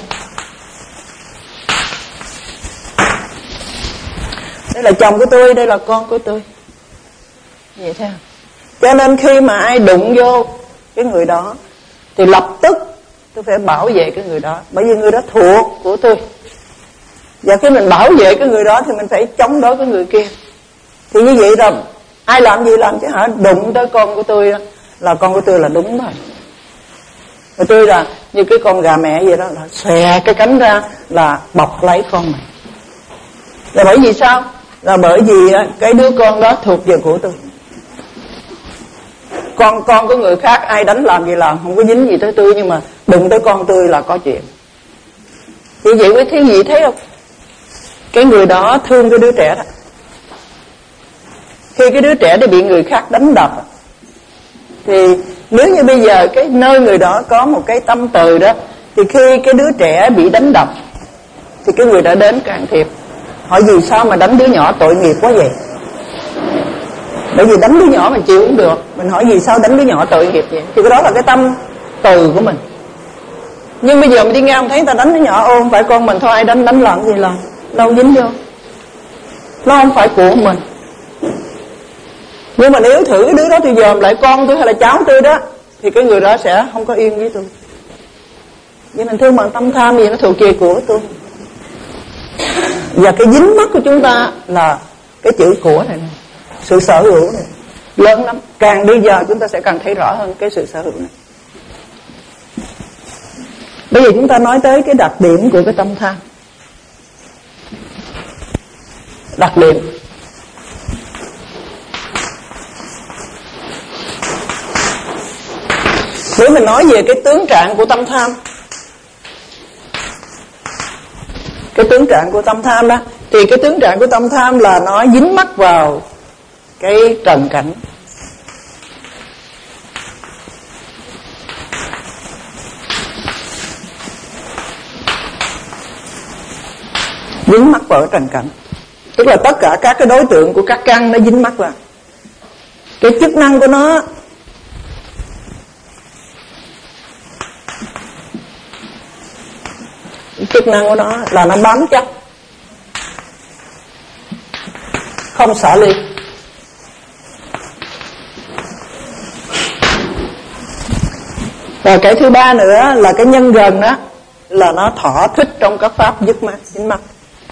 Đây là chồng của tôi, đây là con của tôi. Vậy thôi. Cho nên khi mà ai đụng vô cái người đó thì lập tức tôi phải bảo vệ cái người đó, bởi vì người đó thuộc của tôi. Và khi mình bảo vệ cái người đó thì mình phải chống đối cái người kia. Thì như vậy là ai làm gì làm chứ hả, đụng tới con của tôi là con của tôi là đúng rồi. Và tôi là như cái con gà mẹ vậy đó, là xòe cái cánh ra là bọc lấy con mình. Là bởi vì sao? Là bởi vì cái đứa con đó thuộc về của tôi. Con con của người khác ai đánh làm gì làm, không có dính gì tới tôi, nhưng mà đụng tới con tôi là có chuyện. Thì vậy quý thí vị thấy không? Cái người đó thương cái đứa trẻ đó. Khi cái đứa trẻ đó bị người khác đánh đập, thì nếu như bây giờ cái nơi người đó có một cái tâm từ đó, thì khi cái đứa trẻ bị đánh đập thì cái người đã đến can thiệp. Hỏi vì sao mà đánh đứa nhỏ tội nghiệp quá vậy? Bởi vì đánh đứa nhỏ mình chịu cũng được. Mình hỏi vì sao đánh đứa nhỏ tội nghiệp vậy? Thì cái đó là cái tâm từ của mình. Nhưng bây giờ mình đi ngang thấy người ta đánh đứa nhỏ, ô không phải con mình thôi, ai đánh đánh làm gì làm, đâu dính vô, nó không phải của mình. Nhưng mà nếu thử cái đứa đó tôi dòm lại con tôi hay là cháu tôi đó, thì cái người đó sẽ không có yên với tôi. Vì mình thương bằng tâm tham gì nó thuộc về của tôi. Và cái dính mắc của chúng ta là cái chữ của này, này, sự sở hữu này lớn lắm. Càng đi giờ chúng ta sẽ càng thấy rõ hơn cái sự sở hữu này. Bây giờ chúng ta nói tới cái đặc điểm của cái tâm tham. Đặc điểm nếu mình nói về cái tướng trạng của tâm tham, cái tướng trạng của tâm tham đó, thì cái tướng trạng của tâm tham là nó dính mắc vào cái trần cảnh. Dính mắc vào trần cảnh, tức là tất cả các cái đối tượng của các căn nó dính mắc vào. Cái chức năng của nó chức năng của nó là nó bám chấp, không xả ly. Và cái thứ ba nữa là cái nhân gần đó, là nó thỏa thích trong các pháp dứt mắt, dính mắt.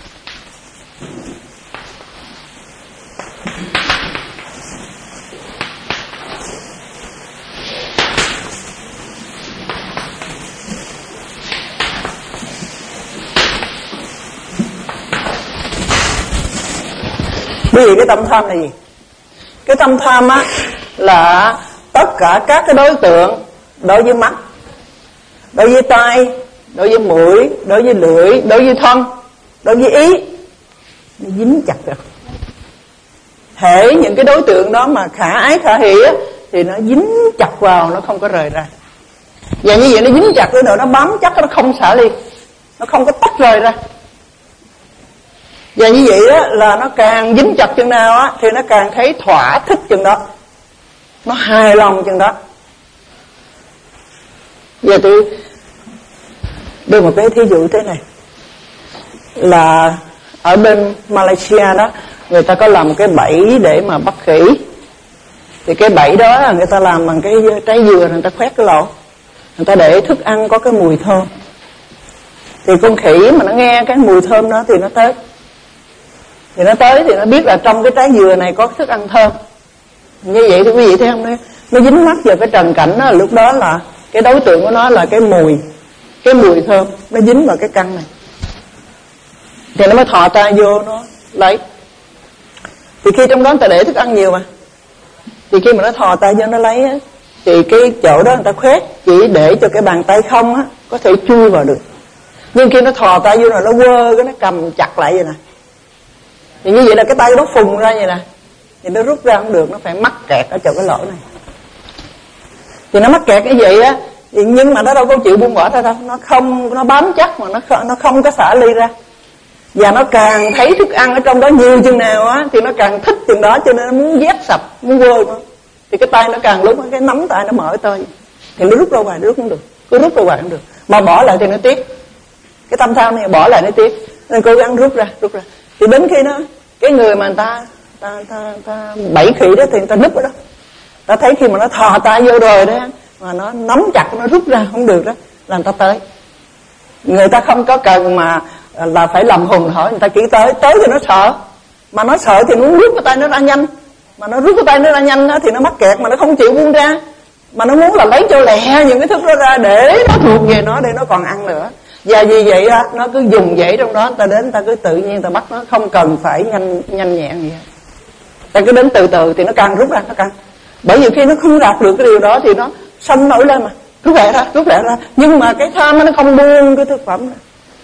Bởi vì cái tâm tham là gì? Cái tâm tham á là tất cả các cái đối tượng đối với mắt, đối với tai, đối với mũi, đối với lưỡi, đối với thân, đối với ý, nó dính chặt rồi. Hễ những cái đối tượng đó mà khả ái khả hỷ á, thì nó dính chặt vào, nó không có rời ra. Và như vậy nó dính chặt tới độ nó bám chắc, nó không xả ly, nó không có tách rời ra. Và như vậy á, là nó càng dính chặt chừng nào á, thì nó càng thấy thỏa thích chừng đó, nó hài lòng chừng đó. Giờ tôi đưa một cái thí dụ thế này, là ở bên Malaysia đó, người ta có làm một cái bẫy để mà bắt khỉ. Thì cái bẫy đó là người ta làm bằng cái trái dừa, người ta khoét cái lỗ, người ta để thức ăn có cái mùi thơm. Thì con khỉ mà nó nghe cái mùi thơm đó thì nó tới. Thì nó tới thì nó biết là trong cái trái dừa này có thức ăn thơm. Như vậy thì quý vị thấy không? Nó, nó dính mắt vào cái trần cảnh đó, lúc đó là cái đối tượng của nó là cái mùi, cái mùi thơm, nó dính vào cái căn này. Thì nó mới thò tay vô nó lấy. Thì khi trong đó người ta để thức ăn nhiều mà, thì khi mà nó thò tay vô nó lấy á, thì cái chỗ đó người ta khoét chỉ để cho cái bàn tay không á có thể chui vào được. Nhưng khi nó thò tay vô rồi nó quơ cái nó cầm chặt lại vậy nè. Thì như vậy là cái tay nó phùng ra vậy nè, thì nó rút ra không được, nó phải mắc kẹt ở chỗ cái lỗ này. Thì nó mắc kẹt cái vậy á, thì nhưng mà nó đâu có chịu buông bỏ ra đâu, nó không, nó bám chắc mà nó không, nó không có xả ly ra. Và nó càng thấy thức ăn ở trong đó nhiều chừng nào á thì nó càng thích chừng đó, cho nên nó muốn vét sạch, muốn quơ nó. Thì cái tay nó càng lúc cái nắm tay nó mở to, thì nó rút ra ngoài, nó rút không được, cứ rút ra ngoài không được, mà bỏ lại thì nó tiếc. Cái tâm tham này bỏ lại nó tiếc, nên cố gắng rút ra, rút ra. Thì đến khi nó cái người mà người ta ta ta, ta bẫy khỉ đó thì người ta núp ở đó, ta thấy khi mà nó thò tay vô rồi đó mà nó nắm chặt, nó rút ra không được đó là người ta tới. Người ta không có cần mà là phải làm hùng hỏi, người ta chỉ tới, tới thì nó sợ, mà nó sợ thì nó muốn rút cái tay nó ra nhanh, mà nó rút cái tay nó ra nhanh đó, thì nó mắc kẹt mà nó không chịu buông ra, mà nó muốn là lấy cho lẹ những cái thức đó ra để nó thuộc về nó, để nó còn ăn nữa. Và vì vậy á, nó cứ dùng dãy trong đó, ta đến ta cứ tự nhiên ta bắt nó, không cần phải nhanh nhanh nhẹn gì hết. Ta cứ đến từ từ thì nó càng rút ra, nó càng. Bởi vì khi nó không đạt được cái điều đó thì nó sân nổi lên mà, rút lẹ ra, rút lẹ ra. Nhưng mà cái tham nó không buông cái thực phẩm này.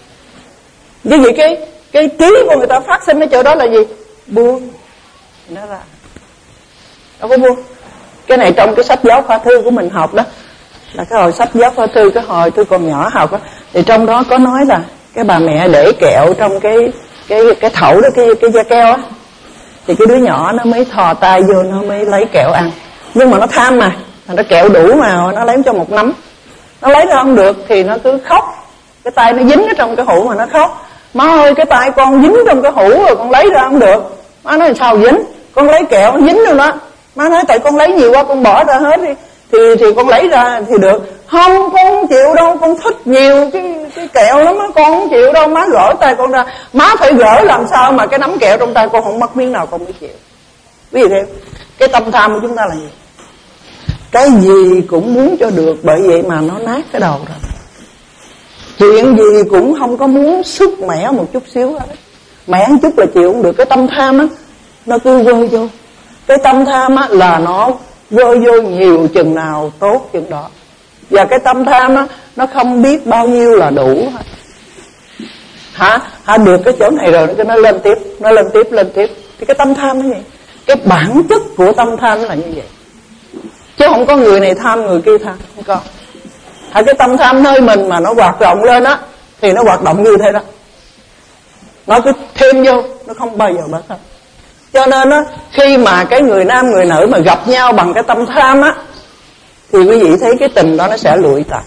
Như vậy cái cái trí của người ta phát sinh ở chỗ đó là gì? Buông nó ra, đâu có buông. Cái này trong cái sách giáo khoa thư của mình học đó, là cái hồi sách giáo khoa thư, cái hồi tôi còn nhỏ học đó, thì trong đó có nói là cái bà mẹ để kẹo trong cái cái cái thẩu đó, cái cái da keo á, thì cái đứa nhỏ nó mới thò tay vô nó mới lấy kẹo ăn. Nhưng mà nó tham mà, nó kẹo đủ mà nó lấy cho một nắm, nó lấy ra không được thì nó cứ khóc, cái tay nó dính ở trong cái hũ mà nó khóc. Má ơi, cái tay con dính trong cái hũ rồi con lấy ra không được. Má nói sao dính? Con lấy kẹo nó dính đâu đó. Má nói tại con lấy nhiều quá con bỏ ra hết đi, thì thì con lấy ra thì được. Không, con không chịu đâu, con thích nhiều cái cái kẹo lắm á, con không chịu đâu. Má gỡ tay con ra, má phải gỡ làm sao mà cái nắm kẹo trong tay con không mất miếng nào con mới chịu. Ví dụ thế, cái tâm tham của chúng ta là gì? Cái gì cũng muốn cho được, bởi vậy mà nó nát cái đầu rồi. Chuyện gì cũng không có muốn sức mẻ một chút xíu hết. Mẻ một chút là chịu không được. Cái tâm tham á, nó cứ vơi vô. Cái tâm tham á là nó vơi vô nhiều chừng nào tốt chừng đó. Và cái tâm tham á, nó không biết bao nhiêu là đủ. Hả? Hả được cái chỗ này rồi nó lên tiếp, nó lên tiếp, lên tiếp. Thì cái tâm tham nó vậy. Cái bản chất của tâm tham là như vậy. Chứ không có người này tham, người kia tham, không có. Hả, cái tâm tham nơi mình mà nó hoạt động lên á, thì nó hoạt động như thế đó. Nó cứ thêm vô, nó không bao giờ bớt hết. Cho nên á, khi mà cái người nam người nữ mà gặp nhau bằng cái tâm tham á, thì quý vị thấy cái tình đó nó sẽ lụi tàn.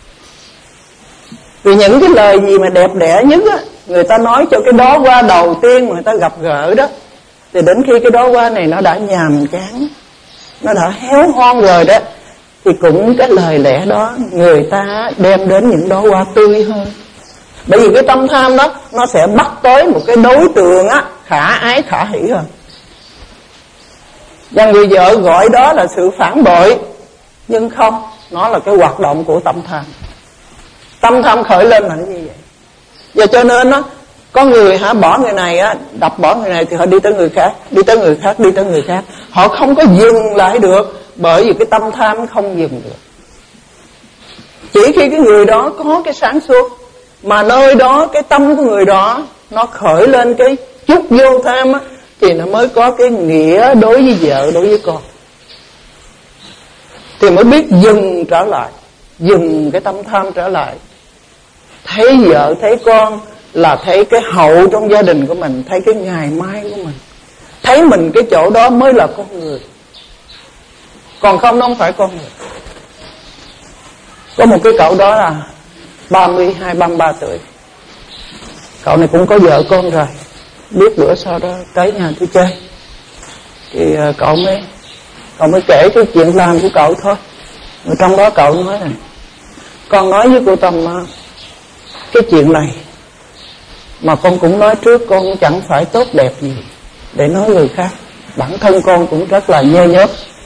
Vì những cái lời gì mà đẹp đẽ nhất á, người ta nói cho cái đó qua đầu tiên mà người ta gặp gỡ đó, thì đến khi cái đó qua này nó đã nhàm chán, nó đã héo hon rồi đó, thì cũng cái lời lẽ đó người ta đem đến những đóa hoa tươi hơn. Bởi vì cái tâm tham đó nó sẽ bắt tới một cái đối tượng á khả ái khả hỷ hơn. Và người vợ gọi đó là sự phản bội, nhưng không, nó là cái hoạt động của tâm tham. Tâm tham khởi lên là như vậy. Và cho nên á, có người hả bỏ người này á, đập bỏ người này thì họ đi tới người khác, đi tới người khác, đi tới người khác. Họ không có dừng lại được, bởi vì cái tâm tham không dừng được. Chỉ khi cái người đó có cái sáng suốt, mà nơi đó cái tâm của người đó nó khởi lên cái chút vô tham á, thì nó mới có cái nghĩa đối với vợ, đối với con. Thì mới biết dừng trở lại, dừng cái tâm tham trở lại. Thấy vợ, thấy con là thấy cái hậu trong gia đình của mình, thấy cái ngày mai của mình, thấy mình cái chỗ đó mới là con người. Còn không, nó không phải con người. Có một cái cậu đó là ba mươi hai, ba mươi ba tuổi. Cậu này cũng có vợ con rồi. Biết bữa sau đó tới nhà tôi chơi, thì cậu mới Cậu mới kể cái chuyện làm của cậu thôi. Rồi trong đó cậu nói này: con nói với cô Tâm cái chuyện này mà con cũng nói trước, con chẳng phải tốt đẹp gì để nói người khác. Bản thân con cũng rất là nhơ nhớp.